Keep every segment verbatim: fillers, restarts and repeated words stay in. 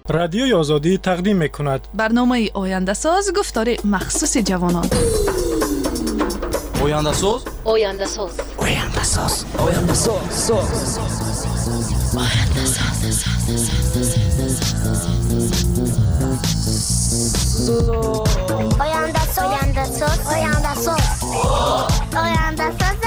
رادیوی آزادی تقدیم می‌کند برنامه آینده ساز گفتار مخصوص جوانان. آینده ساز آینده ساز آینده ساز آینده ساز آینده ساز آینده ساز آینده ساز آینده ساز آینده ساز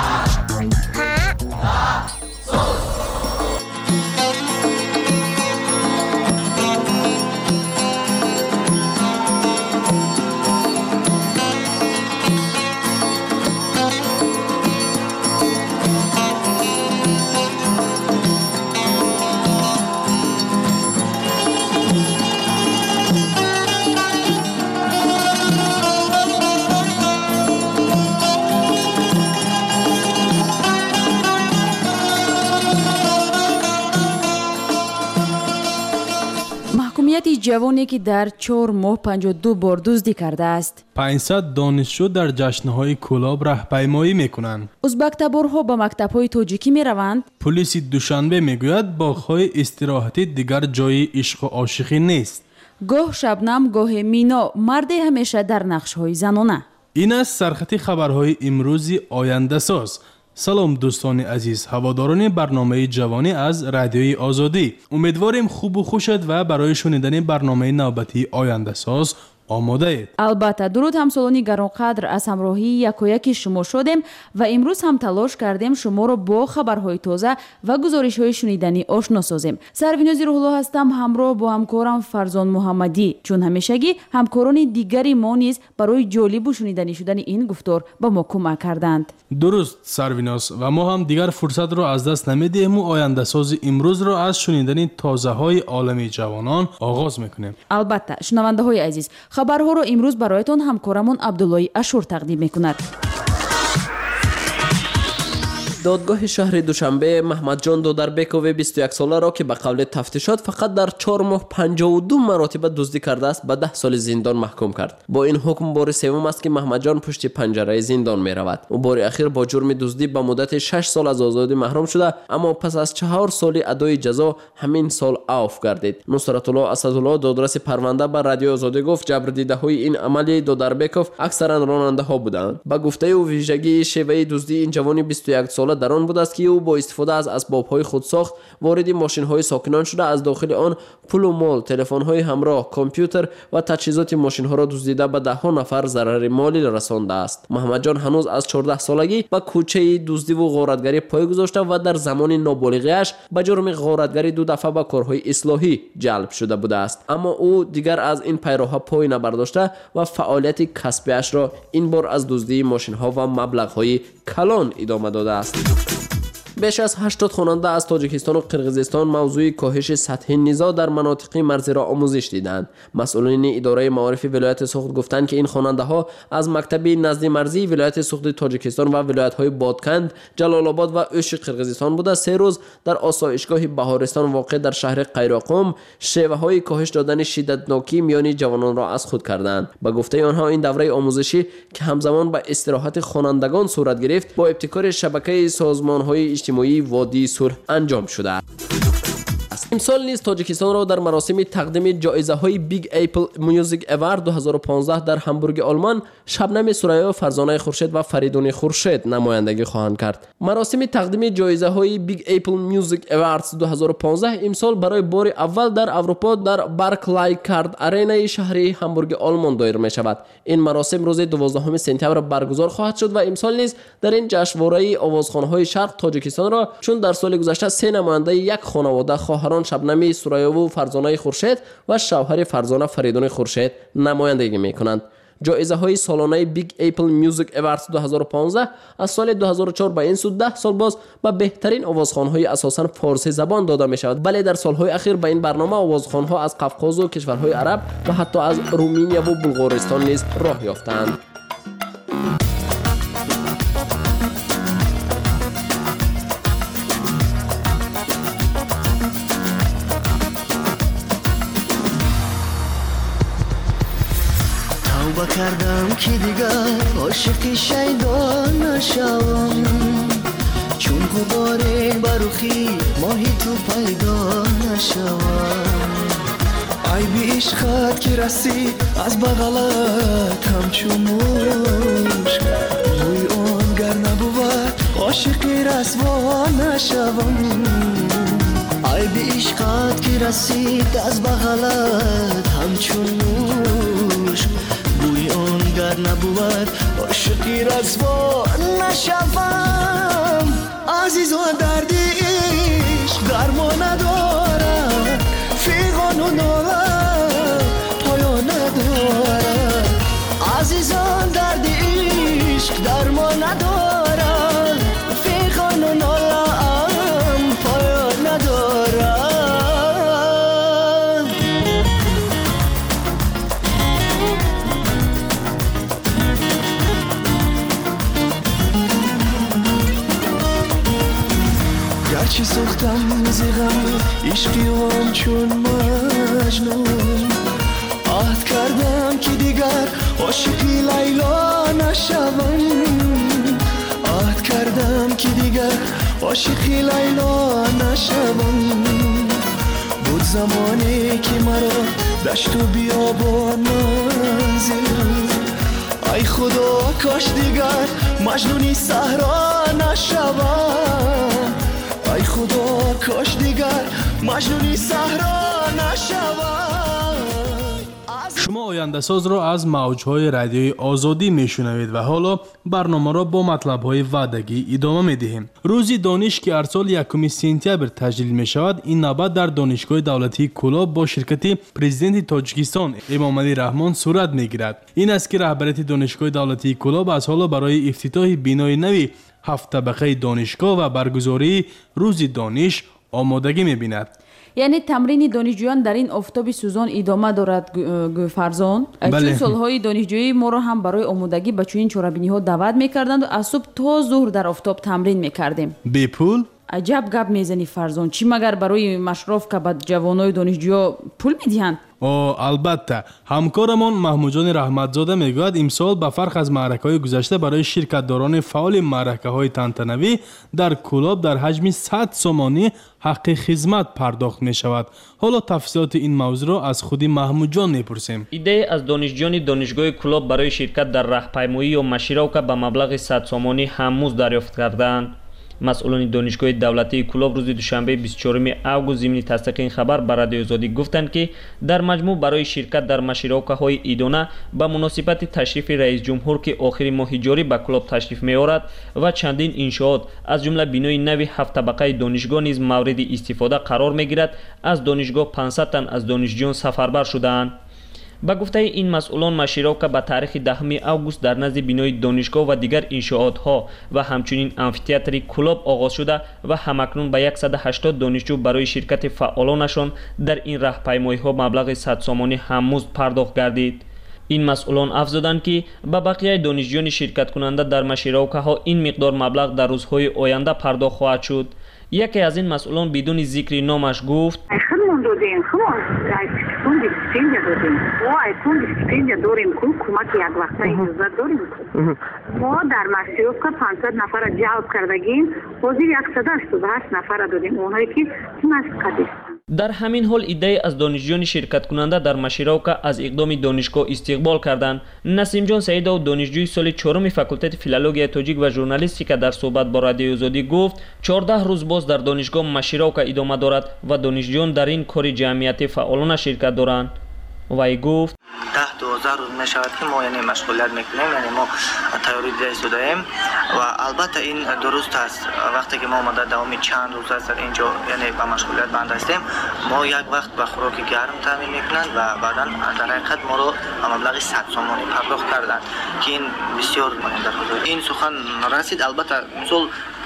جوانی که در چهار ماه پنجاه و دو بار دزدی کرده است. پانصد دانشجو در جشن‌های کلاب راهپیمایی می‌کنند. ازبک تبارها به مکتب‌های تاجیکی می‌روند. پلیس دوشنبه میگوید باغ‌های استراحتی دیگر جای عشق و عاشقی نیست. گاه شبنم گاه مینا، مرد همیشه در نقش‌های زنانه. این است سرخط خبرهای امروزی آینده ساز. سلام دوستان عزیز، هواداران برنامه جوانی از رادیوی آزادی. امیدواریم خوب و خوشت و برای شنیدن برنامه نوبتی آینده ساز آماده اید. البته درود همسالانی گرانقدر، از همراهی یکایک شما شدیم و امروز هم تلاش کردیم شما را با خبرهای تازه و گزارش‌های شنیدنی آشنا سازیم. سرویناز روح الله هستم همراه با همکارم فرزان محمدی. چون همیشگی همکاران دیگری ما نیز برای جالب و شنیدنی شدن این گفتار با ما کمک کردند. درست سرویناز، و ما هم دیگر فرصت را از دست نمیدیم و آینده ساز امروز را از شنیدن تازه‌های عالم جوانان آغاز میکنیم. البته شنونده‌های عزیز، خبرها رو امروز برایتان همکارمون عبدالله اشور تقدیم میکند. دادگاه شهر دوشنبه محمد جان دودربکوف بیست و یک ساله را که به قول تفتیشات فقط در چهار ماه پنجاه و دو مرتبه دزدی کرده است به ده سال زندان محکوم کرد. با این حکم بار سوم است که محمد جان پشت پنجره زندان می رود. او بار اخیر با جرم دزدی به مدت شش سال از آزادی محروم شده، اما پس از چهار سال ادای جزا همین سال عفو گردید. نصرت الله اسدالله دادرس پرونده به رادیو آزادی گفت جبردیده های این عملی دودربکوف اکثرا راننده ها بودند. با گفته او ویژگی شیوه دزدی این جوان بیست و یک ساله در آن بود است که او با استفاده از اسباب‌های خودساخت وارد ماشین‌های ساکنان شده از داخل آن پول و مال، تلفن‌های همراه، کامپیوتر و تجهیزات ماشین‌ها را دزدیده به ده ها نفر ضرر مالی رسانده است. محمد جان هنوز از چهارده سالگی به کوچه دزدی و غارتگری پای گذاشته و در زمان نابالغی‌اش به جرم غارتگری دو دفعه به کارهای اصلاحی جلب شده بوده است، اما او دیگر از این پیراها پای نبرداشته و فعالیت کسبی‌اش را این بار از دزدی ماشین‌ها و مبلغ‌های کلان ادامه داده است. بیش از هشتاد خواننده از تاجیکستان و قرقیزستان موضوع کاهش سطح نزاع در مناطق مرزی را آموزش دیدند. مسئولین اداره معارف ولایت سوخت گفتند که این خواننده ها از مکتب نزدی مرزی ولایت سوخت تاجیکستان و ولایت های بادکند، جلال آباد و اوش قرقیزستان بوده سه روز در آسایشگاه بهارستان واقع در شهر قیراقم شیوه های کاهش دادن شدتناکی میان جوانان را از خود کردند. به گفته آنها این دوره آموزشی که همزمان با استراحت خوانندگان صورت گرفت با ابتکار شبکه سازمان های اجتماعی وادی صلح انجام شده است. امسال نیز تاجیکستان را در مراسم تقدیم جایزه های بیگ اپل میوزیک اوارد دو هزار و پانزده در همبورگ آلمان شبنم سریا، فرزانه خورشید و فریدون خورشید نمایندگی خواهند کرد. مراسم تقدیم جایزه های بیگ اپل میوزیک اوارد دو هزار و پانزده امسال برای بار اول در اروپا در بارکلای کارد آرنا شهر همبورگ آلمان دایر می شود. این مراسم روز دوازدهم سپتامبر برگزار خواهد شد و امسال نیز در این جشنواره آوازخوان‌های های شرق تاجیکستان را چون در سال گذشته سه نماینده یک خانواده خواهران شبنمی سریا و فرزانه خورشید و شوهر فرزانه فریدون خورشید نمایندگی میکنند. جایزه های سالانه بیگ اپل میوزیک اوارد دو هزار و پانزده از سال دو هزار و چهار به این سو ده سال باز به بهترین آوازخوان‌های اساساً فارسی زبان داده می شود. بله در سالهای اخیر به این برنامه آوازخوان‌ها از قفقاز و کشورهای عرب و حتی از رومانیا و بلغارستان نیز راه یافتند. توبه کردم که دیگر عاشق شیدا نشوم، چون غبار برخی ماهی تو پیدا نشوم. ای بی عشقت که رسید از بغلت همچون مشک روی اون گر نبود عاشقی رسوا نشوم ای بی عشقت که رسید از بغلت همچون مشک روی اون گر نبود عاشقی رسوا نشوم عزیز و درد عشق درمان ندارد فیغان و نالت پایان ندارد عزیزان درد عشق درمان ندارد فیغان و نالت پایان ندارد گرچه سختم زیغم عشقی و همچون مجنون عهد کردم که دیگر عاشقی لیلا نشوم عهد کردم که دیگر عاشقی لیلا نشوم بود زمانی که مرا دشت و بیابان منزل ای خدا کاش دیگر مجنونی صحرا نشوم ای خدا کاش دیگر مجنونی صحرا نشوم شما آینده ساز را از موجهای رادیوی آزادی میشنوید و حالا برنامه را با مطلبهای وعدگی ادامه میدهیم. روزی دانش که هر سال یکم سپتامبر تجلیل می شود، این نوبت در دانشگاه دولتی کولاب با شرکت پرزیدنت تاجیکستان امامعلی رحمان صورت میگیرد. این است که رهبریت دانشگاه دولتی کولاب از حالا برای افتتاح بینای نوی هفت طبقه دانشگاه و برگزاری روز دانش آمادگی می‌بیند. یعنی تمرین دانشجویان در این آفتاب سوزان ادامه دارد فرزان. چون سالهای دانشجویی ما را هم برای آمادگی به چنین چاره‌بینی‌ها دعوت می‌کردند و از صبح تا ظهر در آفتاب تمرین می‌کردیم. بی پول؟ عجب گپ میزنی فرزان. چی مگر برای مشرف که به جوانای دانشجو پول میدهند؟ او البته همکارمان محمود جان رحمتزاده میگوید امسال به فرق از معرکه‌های گذشته برای شرکت‌داران فعال معرکه‌های تنتنوی در کولاب در حجم صد سومانی حق خدمت پرداخت می شود. حالا تفصیلات این موضوع را از خود محمود جان میپرسیم. ایده از دانشجویان دانشگاه کولاب برای شرکت در راهپیمایی و مشیروکا به مبلغ صد سومانی هموز دریافت کردند. مسئولان دانشگاه دولتی کولاب روز دوشنبه بیست و چهارم اوگوست ضمن تصدیق این خبر به رادیو آزادی گفتند که در مجموع برای شرکت در مشیروکاهای ایدانه به مناسبت تشریف رئیس جمهور که آخر ماه جاری به کولاب تشریف می‌آورد و چندین انشاءات از جمله بینای نوی هفت طبقه دانشگاه نیز مورد استفاده قرار می‌گیرد، از دانشگاه پانصد تن از دانشجویان سفربر شدند. با گفته این مسئولان مشیروکا به تاریخ دهم اوگوست در نزد بینای دانشگاه و دیگر انشاءات ها و همچنین آمفی‌تئاتر کولاب آغاز شده و همکنون به صد و هشتاد دانشجو برای شرکت فعالانشان در این راهپیمایی ها مبلغ صد سومانی هموز پرداخت گردید. این مسئولان افزودند که به بقیه دانشجویان شرکت کننده در مشیروکا ها این مقدار مبلغ در روزهای آینده پرداخت خواهد شد. یکی از این مسئولان بدون ذکر نامش گفت: خودمون دادیم، خودمون ایتون دیستینجا دادیم. ما ایتون دیستینجا داریم که کمک یک وقتا اجازه داریم. ما در مشیروکا پانصد نفر جلب کردگیم، حاضر صد و هشتاد و هشت نفر دادیم، اونایی که مسقط است. در همین حال ایده از دانشجویان شرکت کننده در مشیروکا از اقدام دانشگاه استقبال کردند. نسیم جان سعیدا دانشجوی سال چهارم فاکولته فیلولوژی تاجیک و ژورنالیستیک در صحبت با رادیو آزادی گفت چهارده روز باز در دانشگاه مشیروکا ادامه دارد و دانشجویان در این کار جمعیتی فعالانه شرکت دارند. وی گفت ده دوازده روز می شود که ما یعنی مشغولیت میکنیم، یعنی ما تیاری دیده ایستادیم و البته این درست است. وقتی که ما آمده دوامی چند روز است در اینجا یعنی به مشغولیت بند هستیم، ما یک وقت به خوراک گرم تامین میکنند و بعدا در حقیقت ما رو مبلغ صد سومانی پرداخت کردند که این بسیار در حدود این سخن رسید. البته مثال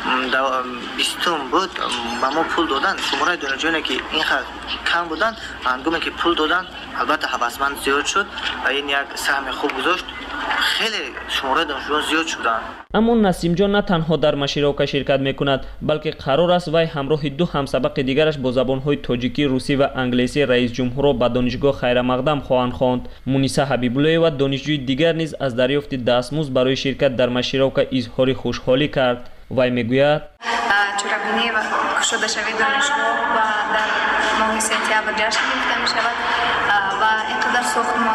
بیستم بود با ما پول دادن، شماره دانشجویانی که این کم بودن هنگامی که پول دادن البته هوسمند زیاد شد و این یک سهم خوب گذاشت، خیلی شماره دانشجویان زیاد شدن. اما نسیم جان نه تنها در مشیروکا شرکت میکند بلکه قرار است وی همراه دو همسبق دیگرش با زبانهای تاجیکی، روسی و انگلیسی رئیس جمهور را به دانشگاه خیر مقدم خواهند خواند. مونیسا حبیب‌الله و دانشجوی دیگر نیز از دریافت دستمزد برای شرکت در مشیروکا اظهار خوشحالی کرد. وی میگوید چرابینی و شده شوی دانشگاه و در ماه سپتامبر جشن گرفته می شود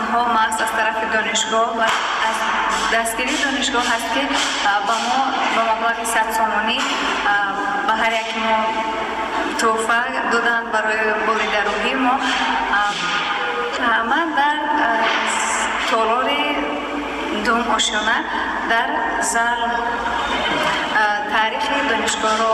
ها محض از طرف دانشگاه و از دستگیری دانشگاه هست که با ما با مبلغ صد سومانی به هر یک ما تحفه دادن برای بالیدروهی ما. من در تالار دوم آشیانه در زل تاریخ دانشگاه را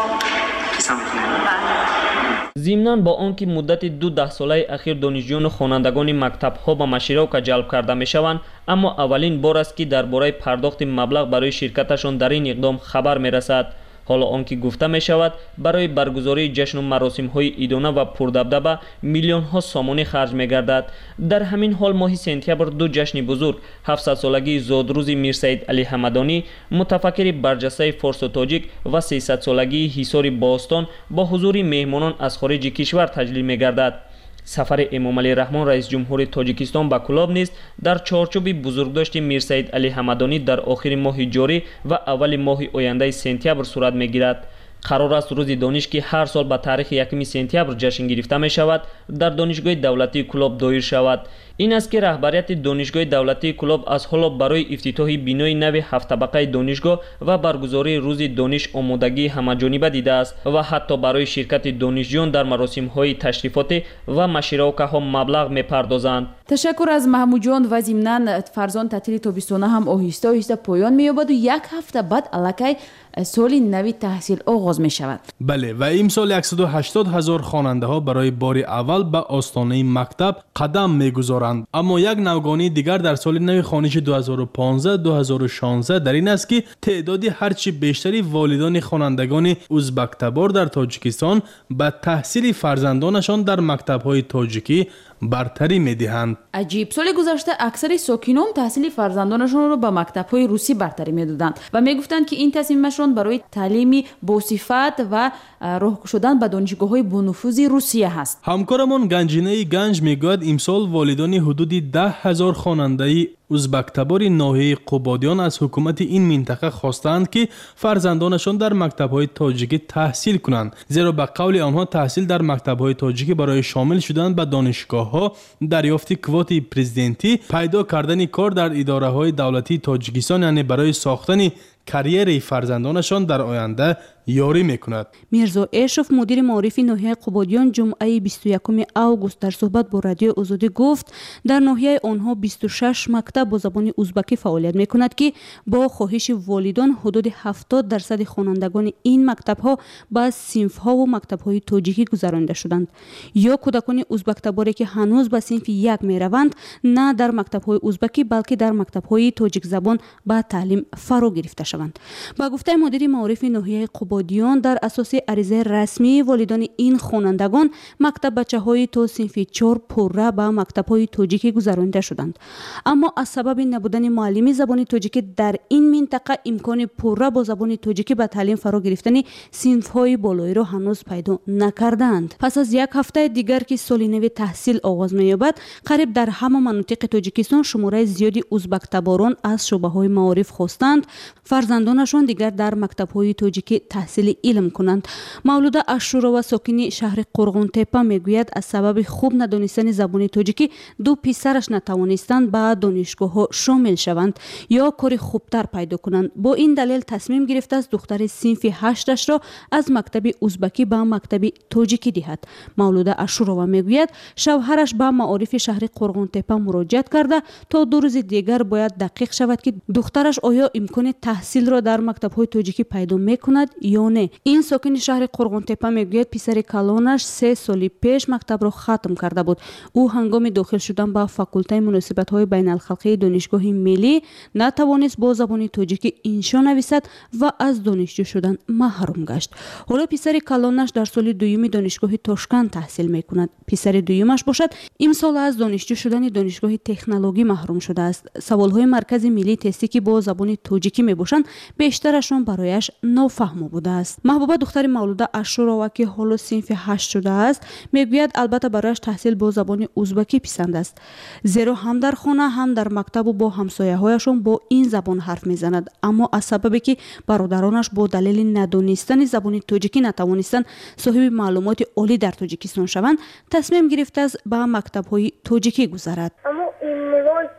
ضمناً با آنکه مدت دو ده ساله اخیر دانشجویان و خوانندگان مکتب‌ها به مشیروکا جلب کرده می‌شوند، اما اولین بار است که درباره پرداخت مبلغ برای شرکتشان در این اقدام خبر می‌رسد. حالا آنکه گفته می شود برای برگزاری جشن و مراسم های ایدانه و پردبدبه میلیون ها سامانی خرج می گردد. در همین حال ماه سپتامبر دو جشن بزرگ هفتصد سالگی زادروز میرسید علی حمدانی، متفکر برجسته فارس و تاجیک و سیصد سالگی حصار باستان با حضور مهمانان از خارج کشور تجلیل می گردد. سفر امام علی رحمان رئیس جمهور تاجیکستان به کلاب نیز در چارچوب بزرگداشت میرسید علی حمدانی در آخر ماه جاری و اول ماه آینده سپتامبر صورت میگیرد. قرار است روز دانش که هر سال به تاریخ یکم سپتامبر جشن گرفته می شود در دانشگاه دولتی کلاب دایر شود. این است که رهبریت دانشگاه دولتی کلاب از حالا برای افتتاح بینای نو هفت طبقه دانشگاه و برگزاری روز دانش آمادگی همه‌جانبه دیده است و حتی برای شرکت دانشجویان در مراسم های تشریفاتی و مشیروکه ها مبلغ میپردازند. تشکر از محمود جان و ضمناً فرزان تعطیل تابستانه هم آهسته آهسته پایان می‌یابد و یک هفته بعد الکی سال نوی تحصیل آغاز می شود. بله و امسال صد و هشتاد هزار خواننده ها برای بار اول به آستانه مکتب قدم می گذارند. اما یک نوگانی دیگر در سال نوی خوانش دو هزار و پانزده دو هزار و شانزده در این است که تعدادی هرچی بیشتری والدان خوانندگان ازبک تبار در تاجیکستان به تحصیل فرزندانشان در مکتب های تاجیکی برتری می دهند. عجیب، سال گذشته اکثر ساکنان تحصیل فرزندانشان را به مکتب‌های روسی برتری می‌دادند و می‌گفتند که این تصمیمشان برای تعلیمی باصفت و راه شدن به دانشگاه‌های بانفوذ روسیه است. همکارمان گنجینه گنج میگوید امسال والدان حدود ده هزار خواننده ازبک تبار ناحیه قبادیان از حکومت این منطقه خواستند که فرزندانشان در مکتب‌های تاجیکی تحصیل کنند، زیرا به قول آنها تحصیل در مکتب‌های تاجیکی برای شامل شدن به دانشگاه‌ها، دریافت کوت پرزیدنتی، پیدا کردن کار در اداره‌های دولتی تاجیکستان یعنی برای ساختن کریر فرزندانشان در آینده یاری میکند. میرزا اشرف مدیر معارف ناحیه قبادیان جمعه بیست و یکم آگوست در صحبت با رادیو آزادی گفت در ناحیه آنها بیست و شش مکتب با زبان ازبکی فعالیت میکند که با خواهش والدان حدود هفتاد درصد خوانندگان این مکتب ها به صنف ها و مکتب های تاجیکی گذرانده شدند. یا کودکان ازبک تباری که هنوز به صنف یک میروند نه در مکتب های ازبکی بلکه در مکتب های تاجیک زبان به تعلیم فرا گرفته شوند. با گفته مدیر معارف ناحیه قبادیان در اساس عریضه رسمی والدان این خوانندگان مکتب بچه‌های تا صنف چهار پره به مکتب‌های تاجیکی گذرانده شدند، اما از سبب نبودن معلم زبان تاجیکی در این منطقه امکان پره با زبان تاجیکی به تعلیم فرا گرفتن صنف‌های بالایی را هنوز پیدا نکردند. پس از یک هفته دیگر که سال نو تحصیل آغاز می‌یابد، قریب در همه مناطق تاجیکستان شماره زیادی ازبک تباران از شعبه‌های معارف خواستند فرزندانشان دیگر در مکتب‌های تاجیکی تحصیل علم کنند. مولوده اشورا و ساکن شهر قرغون تپه میگوید از سبب خوب ندانستن زبان تاجیکی دو پسرش نتوانستند به دانشگاه‌ها شامل شوند یا کار خوبتر پیدا کنند. با این دلیل تصمیم گرفته است دختر صنف هشتش را از مکتب ازبکی به مکتب تاجیکی دهد. مولوده اشورا میگوید شوهرش به معارف شهر قرغون تپه مراجعت کرده تا دو روز دیگر باید دقیق شود که دخترش آیا امکان تحصیل را در مکتب‌های تاجیکی پیدا میکند یا نه. این ساکن شهر قرغون تپه میگوید پسر کلانش سه سال پیش مکتب را ختم کرده بود. او هنگام داخل شدن به فاکولته مناسبت‌های بین الخلقی دانشگاه ملی نتوانست با زبان تاجیکی انشا نویسد و از دانشجو شدن محروم گشت. حالا پسر کلانش در سال دوم دانشگاه تاشکند تحصیل میکند. پسر دومش باشد امسال از دانشجو شدن دانشگاه تکنولوژی محروم شده است. سوال‌های مرکز ملی تستی که با زبان تاجیکی میباشند بیشترشون برایش نافهم بوده است. محبوبه دختر مولوده اشورا که حالا صنف هشت شده است میگوید البته برایش تحصیل با زبان ازبکی پسند است، زیرا هم در خانه هم در مکتب و با همسایه‌هایشان با این زبان حرف میزند، اما از سببی که برادرانش با دلیل ندانستن زبان تاجیکی نتوانستند صاحب معلومات عالی در تاجیکستان شوند تصمیم گرفته است به مکتب‌های تاجیکی گذرد. اما امروز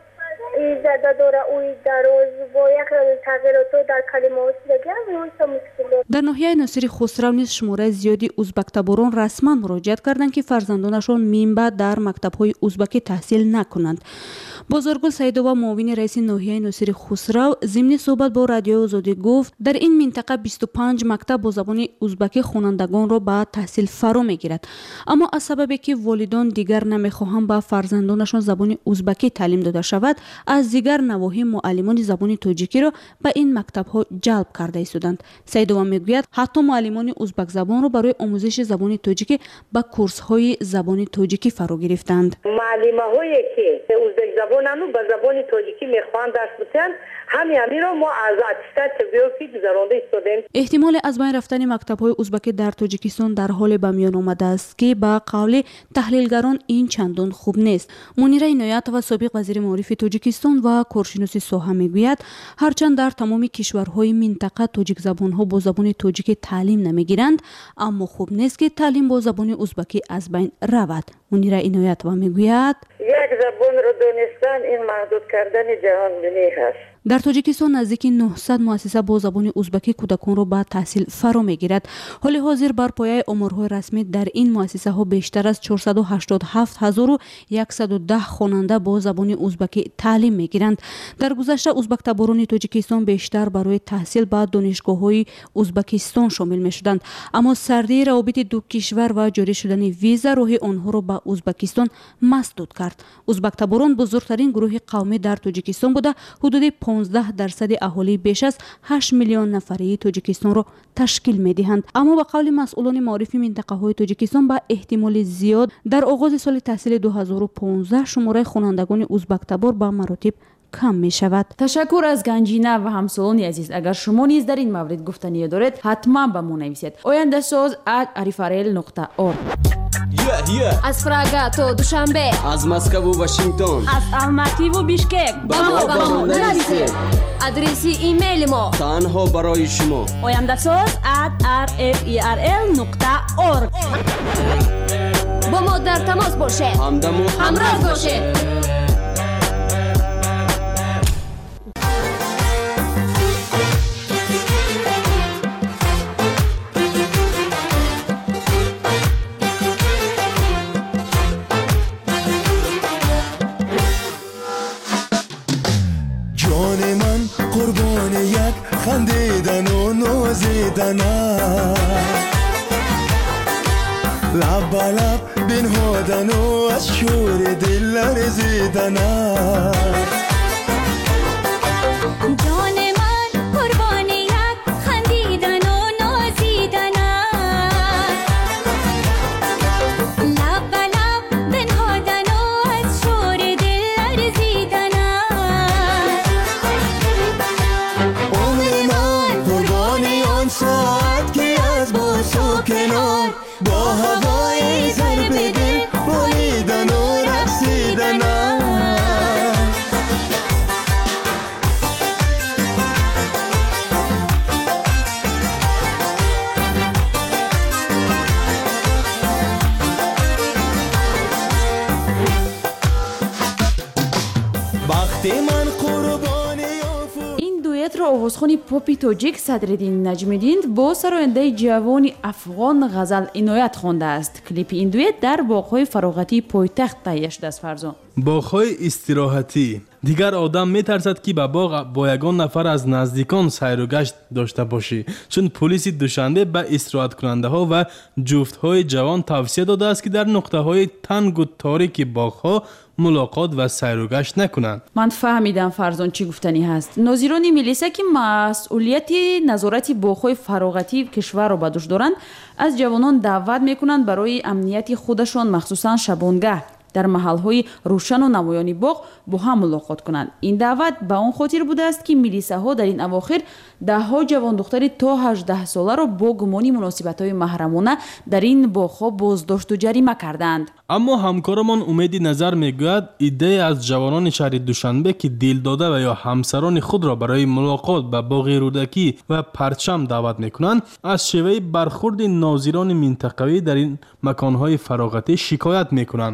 زیاده داره اوی دراز با یک تغییرات در کلمات دیگه همون مشکل داره. در ناحیه ناصری خسرو نیز شماره زیادی ازبک تباران رسما مراجعت کردند که فرزندانشان منبع در مکتب‌های ازبکی تحصیل نکنند. بازارگل سیدووا معاون رئیس ناحیه ناصری خسرو ضمن صحبت با رادیو آزادی گفت در این منطقه بیست و پنج مکتب با زبان ازبکی خوانندگان را به تحصیل فرا میگیرد، اما از سببی که والدان دیگر نمیخواهند به فرزندانشان زبان ازبکی تعلیم داده شود، از دیگر نواحی معلمان زبان تاجیکی را به این مکتب‌ها جلب کرده ایستادند. سیدووا میگوید حتی معلمان ازبک زبان را برای آموزش زبان تاجیکی به کورس‌های زبان تاجیکی فرا گرفتند. معلم‌هایی که ازبک زبان رو به زبان تاجیکی میخوان درس بدن، همین همین رو ما از اتستات تبلیغاتی گذرانده ایستادیم. احتمال از بین رفتن مکتب‌های ازبکی در تاجیکستان در حال به میان آمده است که با قول تحلیلگران این چندان خوب نیست. منیره عنایت و سابق وزیر معارف تاجیکستان و کارشناس ساحه میگوید هرچند در تمام کشورهای منطقه تاجیک زبان‌ها با زبان تاجیکی تعلیم نمیگیرند، اما خوب نیست که تعلیم با زبان ازبکی از بین رود. منیره عنایت و میگوید یک زبان رو دانستن این محدود کردن جهانبینی هست. در تاجیکستان نزدیک نهصد مؤسسه با زبان ازبکی کودکان را به تحصیل فرا میگیرد. حال حاضر بر پایه آمارهای رسمی در این مؤسسه ها بیشتر از چهارصد و هشتاد و هفت هزار و صد و ده خواننده با زبان ازبکی تعلیم میگیرند. در گذشته ازبک تباران تاجیکستان بیشتر برای تحصیل به دانشگاه‌های ازبکستان شامل میشدند، اما سردی روابط دو کشور و جاری شدن ویزا راه آنها را به ازبکستان مسدود کرد. ازبک تباران بزرگترین گروه قومی در تاجیکستان بوده، حدود پانزده درصد اهالی بیش از هشت میلیون نفری تاجیکستان را تشکیل می‌دهند. اما با قول مسئولان معارف منطقه‌های تاجیکستان به احتمال زیاد در آغاز سال تحصیل دو هزار و پانزده شماره خوانندگان ازبک تبار به مراتب کم می شود. تشکر از گنجینه و همسالان عزیز. اگر شما نیز در این مورد گفتنی دارید حتما به ما نویسید. آینده ساز ات اریفارل نقطه اور. از پراگا تا دوشنبه، از مسکو و واشنگتن، از الماتی و بیشکک با ما با ما نویسید. آدرسی ایمیل ما تنها برای شما آینده ساز ات ار اف ای ار ال نقطه اور. با ما در تماس باشید، همدم و همراه باشید. قربان یک خندیدن و نازیدن، لب به لب بنهادن و از شور دل لرزیدن. جان من قربان یک خندیدن و نازیدن، لب به لب بنهادن و از شور دل لرزیدن. ساعت که از باس و کنار با هوای ضرب دل بالیدن و رقصیدن. وقتی من قربانی را آوازخوان پاپی تاجیک صدرالدین نجمیدین با سراینده جوان افغان غزل عنایت خوانده است. کلیپ این دویت در باغ‌های فراغتی پایتخت تهیه شده است. فرزان باغ‌های استراحتی. دیگر آدم میترسد که به باغ با یگان نفر از نزدیکان سیر و گشت داشته باشی، چون پلیس دوشنبه به استراحت کننده ها و جفت های جوان توصیه داده است که در نقطه های تنگ و تاریک باغ ها ملاقات و سیر و گشت نکنند. من فهمیدم فرزان چی گفتنی هست. ناظران ملیسا که مسئولیت نظارت باغ‌های فراغتی کشور را به دوش دارند، از جوانان دعوت میکنند برای امنیت خودشان مخصوصا شبانگاه در محل‌های روشن و نمایان باغ با هم ملاقات کنند. این دعوت به آن خاطر بوده است که میلیساها در این اواخر ده ها جوان دختر تا هجده ساله را با گمانی مناسبت‌های محرمانه در این باغ‌ها بازداشت و جریمه کردند. اما همکارمان امید نظر میگوید ایده از جوانان شهر دوشنبه که دل داده و یا همسران خود را برای ملاقات به باغ رودکی و پرچم دعوت میکنند از شیوه برخورد ناظران منطقوی در این مکان‌های فراغتی شکایت میکنند. آنها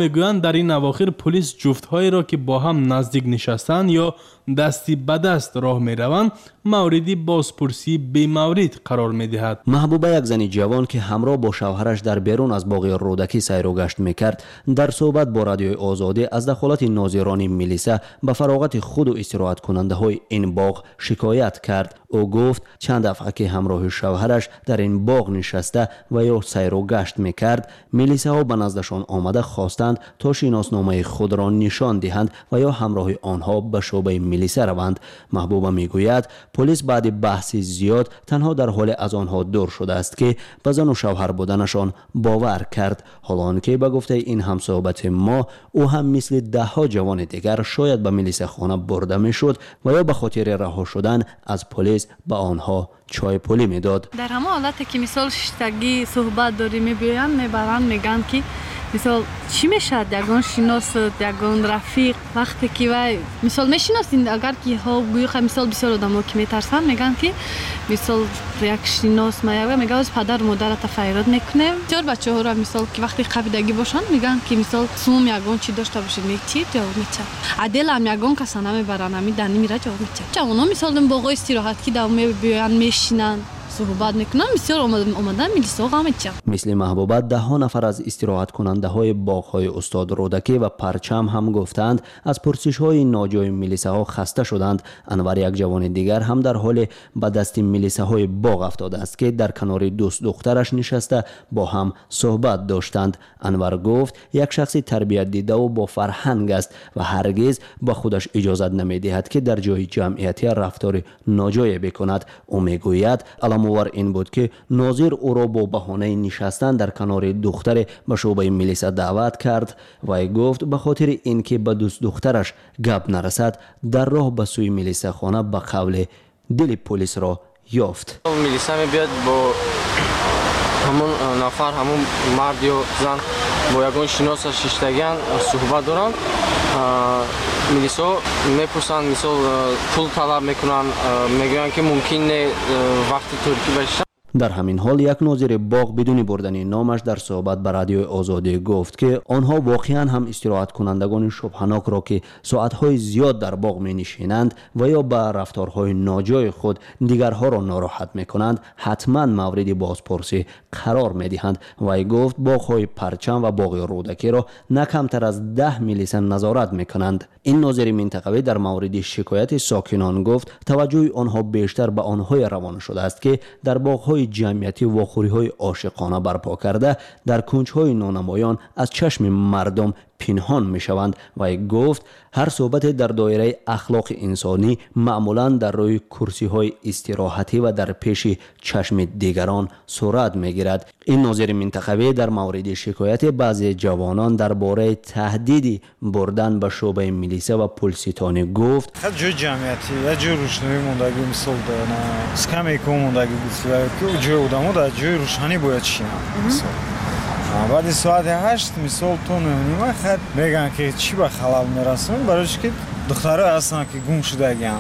میگویند در این اواخر پلیس جفتهایی را که با هم نزدیک نشستند یا دستی به دست راه میروند موردی بازپرسی بی مورد قرار میدهد. محبوبه یک زن جوان که همراه با شوهرش در بیرون از باغ رودکی سیر و گشت میکرد در صحبت با رادیوی آزادی از دخالت ناظران میلیسا به فراغت خود و استراحت کننده های این باغ شکایت کرد. او گفت چند دفعه که همراه شوهرش در این باغ نشسته و یا سیر و گشت میکرد میلیسا ها به نزدشان آمده خواستند تا شناسنامه خود را نشان دهند و یا همراه آنها به شعبه میلیسا روند. محبوبه میگوید پلیس بعد بحث زیاد تنها در حال از آنها دور شده است که به زن و شوهر بودنشان باور کرد. حالا که به گفته این همصحبت ما او هم مثل ده ها جوان دیگر شاید به میلیسا خانه برده میشد و یا به خاطر رها شدن از پلیس به آنها چای پلی میداد. در همه حالتی که مثال شتگی صحبت داری میبیان میبرن میگن که مثال چی میشد یگان شناس یگان رفیق وقتی که وای مثال میشناسین اگر که ها گویی خب مثال بسیار آدم که میترسن میگن که مثال یک شناس ما میگه از پدر مادر تفیرات میکنه چهار بچه ها را مثال که وقتی قبیلگی باشن میگن که مثال سوم یگان چی داشته باشید میگی جواب میچه عدل هم یگان کسا نمیبرن همی دنی میره جواب میچه جوانا مثال دم باقای استراحت که دوام میبیان میشینن صحبت میکنن بسیار اومدن میلیسا غمچه. مثل محبوبت ده ها نفر از استراحت کننده های باغ های استاد رودکی و پرچم هم گفتند از پرسش های ناجای میلیسا ها خسته شدند. انور یک جوان دیگر هم در حال به دست میلیسا های باغ افتاده است که در کنار دوست دخترش نشسته با هم صحبت داشتند. انور گفت یک شخصی تربیت دیده و با فرهنگ است و هرگز با خودش اجازت نمیدهد که در جای جمعیتی رفتار ناجای بکند. او میگوید مور این بود که ناظر او را با بهانه نشستن در کنار دختر به شعبه میلیسا دعوت کرد و گفت به خاطر اینکه به دوست دخترش گپ نرسد در راه به سوی میلیسا خانه به قول دل پلیس را یافت. میلیسا میبیاد با همون نفر همون مرد یا زن با یگان شناس ششتگان صحبت دارن. میلیسا میپرسن مثال پول طلب میکنن میگن که ممکنه وقتی ترکی بشه. در همین حال یک ناظر باغ بدون بردن نامش در صحبت به رادیو آزادی گفت که آنها واقعا هم استراحت کنندگان شبهناک را که ساعتهای زیاد در باغ می نشینند و یا به رفتارهای ناجای خود دیگرها را ناراحت می کنند حتما مورد بازپرسی قرار می دهند. و گفت باغ‌های پرچم و باغ رودکی را نه کمتر از ده میلیسا نظارت می کنند. این ناظر منطقوی در مورد شکایت ساکنان گفت توجه آنها بیشتر به آنهای روانه شده است که در باغ‌های جمعیتی واخوری‌های عاشقانه برپا کرده در کنج‌های نانمایان از چشم مردم پنهان می‌شوند. و گفت هر صحبت در دایره اخلاق انسانی معمولاً در روی کرسی‌های استراحتی و در پیش چشم دیگران صورت می‌گیرد. این ناظر منطقوی در مورد شکایت بعضی جوانان درباره تهدید بردن به شعبه میلیسا و پلیسیتانی گفت خب جای جمعیتی یا جای روشنایی موندگی مثال دارن سکمی که موندگی گفت که جای آدم‌ها در جای روشنی باید چینن مثال بعد ساعت هشت مثال تو نمی‌نیم خد میگن که چی به خلال میرسون برایش که دختره هستن که گم شدگی‌اند.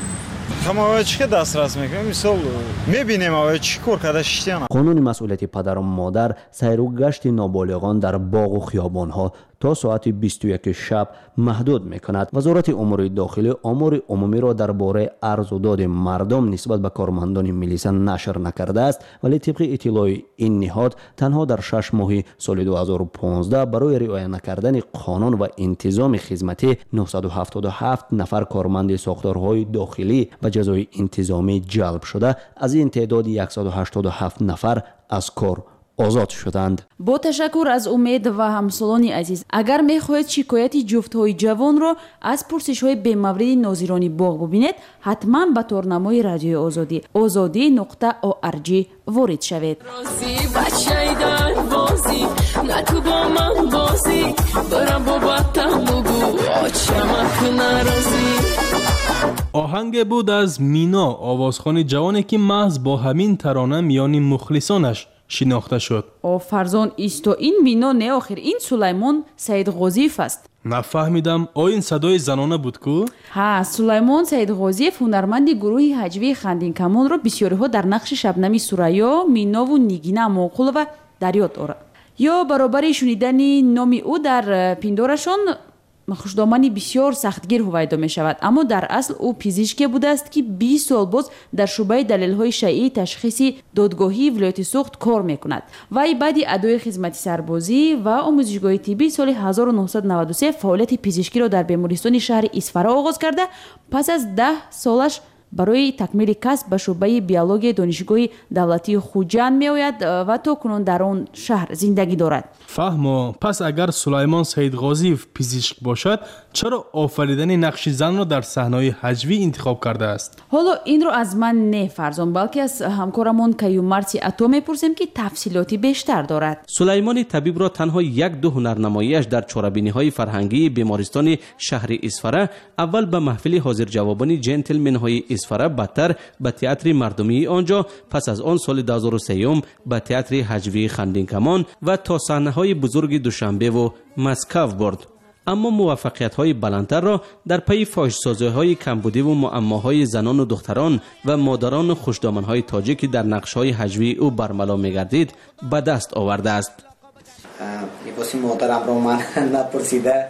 خب ما چی که دسترس میکنیم مثال میبینیم آیا چی کار کرده شتیان. قانون مسئولیت پدر و مادر سیر و گشت نابالغان در باغ و خیابان‌ها تا ساعت بیست و یک شب محدود میکند. وزارت امور داخلی امور عمومی را درباره عرض و داد مردم نسبت به کارمندان میلیسا نشر نکرده است، ولی طبق اطلاع این نهاد تنها در شش ماه سال دو هزار و پانزده برای رعایت نکردن قانون و انتظام خدمتی نهصد و هفتاد و هفت نفر کارمند ساختارهای داخلی به جزای انتظامی جلب شده. از این تعداد صد و هشتاد و هفت نفر از کار آزاد شدند. با تشکر از امید و همسالان عزیز، اگر میخواهید شکایت جفت‌های جوان را از پرسش‌های بی‌مورد ناظران باغ ببینید، حتما به تورنمای رادیو آزادی آزادی نقطه او ار جی وارد شوید. آهنگ بود از مینا، آوازخوان جوانی که محض با همین ترانه میان مخلصانش شناخته شد. او فرزان است و این مینا نه آخر این سلیمان سید غازیف است. نفهمیدم آیا این صدای زنانه بود کو؟ ها، سلیمان سید غازیف هنرمند گروه هجوی خندین کمان را بسیاری ها در نقش شبنمی سوریا، مینا و نیگینه موقول و دریا دارد. یا برابر شنیدن نام او در پیندارشان خوشدامانی بسیار سختگیر هویدا می شود، اما در اصل او پزشکی بوده است که بیست سال باز در شعبه دلیل‌های شیعی تشخیصی دادگاهی ولایت سوخت کار می کند. وی بعد ادای خدمت سربازی و آموزشگاه طبی سال هزار و نهصد و نود و سه فعالیت پزشکی را در بیمارستان شهر اصفهان آغاز کرده، پس از ده سالش برای تکمیل کسب به شعبه بیولوژی دانشگاه دولتی خوجند می آید و تا کنون در آن شهر زندگی دارد. فهمو، پس اگر سلیمان سیدغازی پزشک باشد چرا آفریدن نقش زن را در صحنه‌های هجوی انتخاب کرده است؟ حالا این رو از من نه فرزان، بلکه از همکارمون کیومرسی عطا میپرسیم که تفصیلاتی بیشتر دارد. سلیمان طبیب را تنها یک دو هنرنماییش در چهاربینی‌های فرهنگی بیمارستان شهر اصفهان، اول به محفل حاضر جوابان جنتلمن‌های اصفهان، بعدتر به تئاتر مردمی آنجا، پس از آن سال دو هزار و سه به تئاتر هجوی خندین کمان و تا صحنه‌های بزرگ دوشنبه و مسکو برد. اما موفقیت‌های بلندتر را در پی فاحشه‌سازی‌های کمبودی و معماهای زنان و دختران و مادران خوشدامن‌های تاجیک در نقش‌های هجوی او برملا می‌گردید به دست آورده است. لباس مادرم را من نپرسیده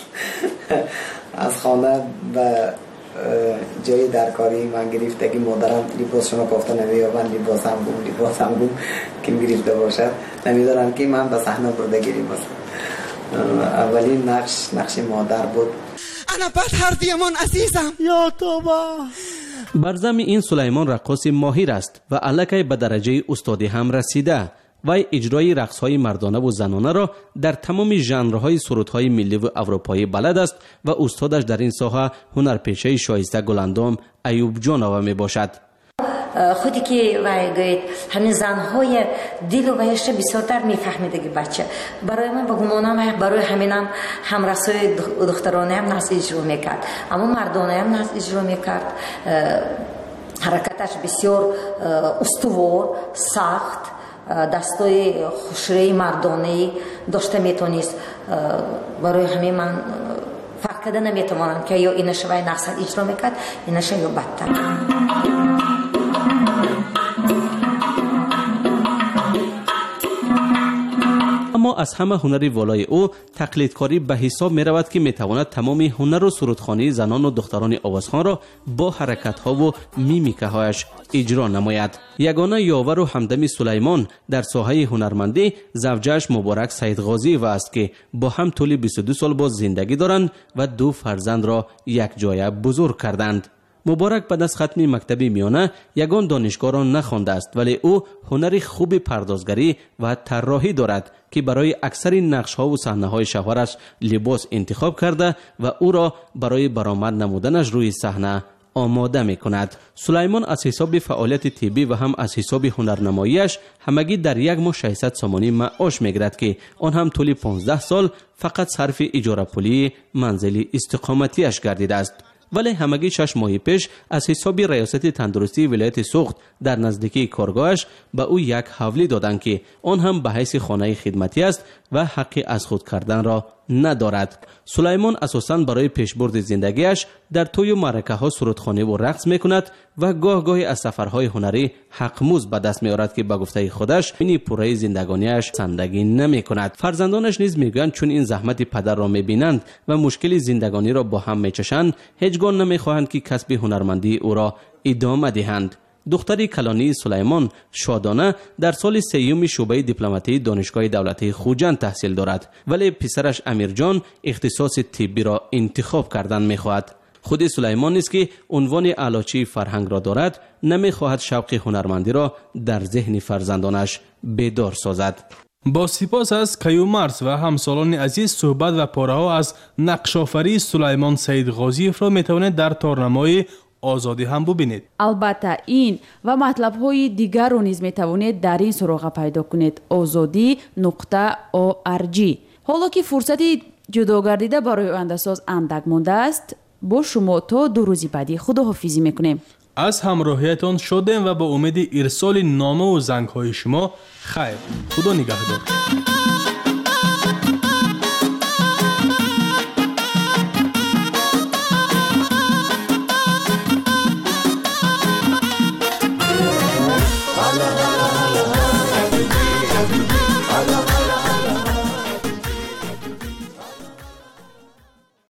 از خانه به جای درکاری من گرفته که مادرم لباس شما گفته نمی‌یابن، لباس هم گم لباس هم گم که گرفته باشد، نمی‌دانم که من به صحنه بردگی لباس. اولین نقش نقش مادر بود. انا بعد هر دیمان عزیزم یا توبه. بر ضمن این سلیمان رقاص ماهر است و الکی به درجه استادی هم رسیده. وی اجرای رقص‌های مردانه و زنانه را در تمام ژانرهای سرودهای ملی و اروپایی بلد است و استادش در این ساحه هنرپیشه شایسته گلندام ایوب جانова می باشد. خودی که وای گوید همین زنهای دل و وحش بسیارتر میفهمیده که بچه برای من با گمانم برای همینم همرسای دخترانه هم ناز اجرا میکرد، اما مردانه هم ناز اجرا میکرد. حرکتش بسیار استوار، سخت، دستای خوشری مردانه داشته میتونست. برای همین من فرق کرده نمیتوانم که یا اینش وای نقص اجرا میکرد اینش یا بدتر. اما از همه هنری والای او تقلیدکاری به حساب می رود که می تواند تمام هنر و سرودخوانی زنان و دختران آوازخوان را با حرکت ها و میمیکه هایش اجرا نماید. یگانه یاور و همدم سلیمان در ساحه هنرمندی زوجش مبارک سیدغازی و است که با هم طول بیست و دو سال باز زندگی دارند و دو فرزند را یک جای بزرگ کردند. مبارک بعد از ختم مکتب میانه یگان دانشگاه را نخوانده است، ولی او هنر خوب پردازگری و طراحی دارد که برای اکثر نقش ها و صحنه های شوهرش لباس انتخاب کرده و او را برای برآمد نمودنش روی صحنه آماده می کند. سلیمان از حساب فعالیت طبی و هم از حساب هنرنماییش همگی در یک ماه ششصد سومانی معاش می گیرد که آن هم طول پانزده سال فقط صرف اجاره پولی منزل استقامتیش گردیده است. ولی همگی شش ماه پیش از حساب ریاست تندرستی ولایت سوخت در نزدیکی کارگاهش به او یک حولی دادند که آن هم به حیث خانه خدمتی است و حق از خود کردن را ندارد. سلیمان اساساً برای پیشبرد زندگیش در توی و معرکه ها سرودخوانی و رقص میکند و گاه گاهی از سفرهای هنری حقموز به دست میآورد که به گفته خودش این پوره زندگانیش زندگی نمی کند. فرزندانش نیز میگویند چون این زحمت پدر را میبینند و مشکل زندگانی را با هم میچشند، هیچگاه نمیخواهند که کسب هنرمندی او را ادامه دهند. دختری کلانی سلیمان شادانه در سال سیوم شعبه دیپلماتی دانشگاه دولتی خوجند تحصیل دارد، ولی پسرش امیرجان اختصاص طبی را انتخاب کردن میخواهد. خود سلیمان نیست که عنوان علاچی فرهنگ را دارد، نمیخواهد شوق هنرمندی را در ذهن فرزندانش بیدار سازد. با سپاس از کیومرس و همسالان عزیز صحبت و پاره ها از نقش‌آفری سلیمان سیدغازی را میتوانید در تارنمای آزادی هم ببینید. البته این و مطلب های دیگر رو نیز میتوانید در این سراغ پیدا کنید: آزادی نقطه او ار جی. حالا که فرصتی جدا گردیده برای آینده ساز اندک مانده است، با شما تا دو روزی بعدی خداحافظی میکنیم. از همراهیتان شدیم و با امید ارسال نامه و زنگ های شما خیر. خدا نگهدار.